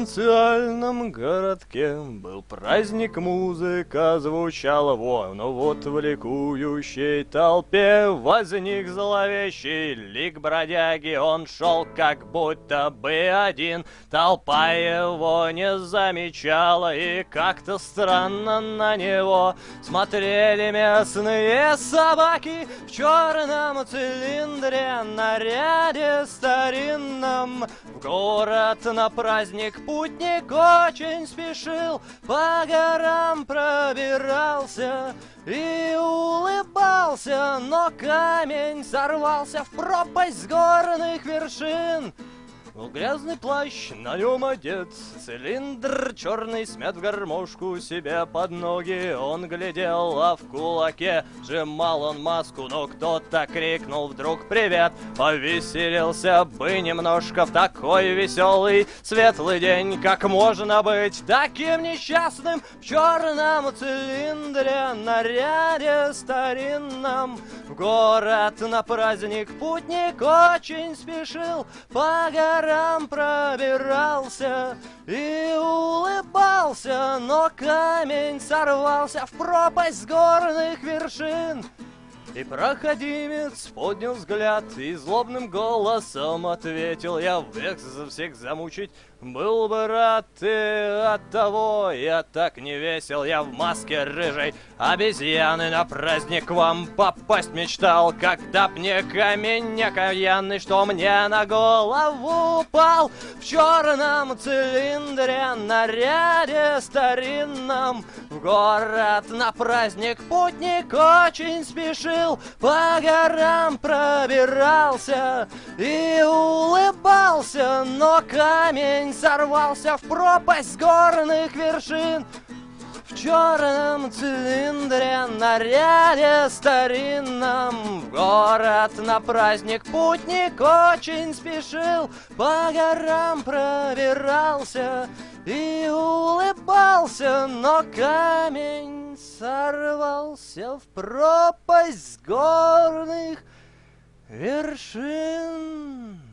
провинциальном городке был праздник, музыка звучала вон, но вот в ликующей толпе возник зловещий лик бродяги. Он шел как будто бы один, толпа его не замечала, и как-то странно на него смотрели местные собаки в черном цилиндре, наряде старинном. В город на праздник путник очень спешил, по горам пробирался и улыбался, но камень сорвался в пропасть с горных вершин. Грязный плащ, на нем одет, цилиндр черный смят в гармошку себе под ноги. Он глядел, а в кулаке сжимал он маску, но кто-то крикнул вдруг «Привет!». Повеселился бы немножко в такой веселый, светлый день. Как можно быть таким несчастным в черном цилиндре, наряде старинном? В город на праздник путник очень спешил, по горам пробирался и улыбался, но камень сорвался в пропасть с горных вершин. И проходимец поднял взгляд и злобным голосом ответил: «Я век за всех замучить был бы рад, и оттого я так не весел. Я в маске рыжей обезьяны на праздник к вам попасть мечтал. Когда б не камень окаянный, что мне на голову упал. В черном цилиндре, наряде старинном, в город на праздник путник очень спешил, по горам пробирался и улыбался, но камень сорвался в пропасть с горных вершин. В черном цилиндре, наряде старинном, в город на праздник путник очень спешил, по горам пробирался и улыбался, но камень сорвался в пропасть с горных вершин».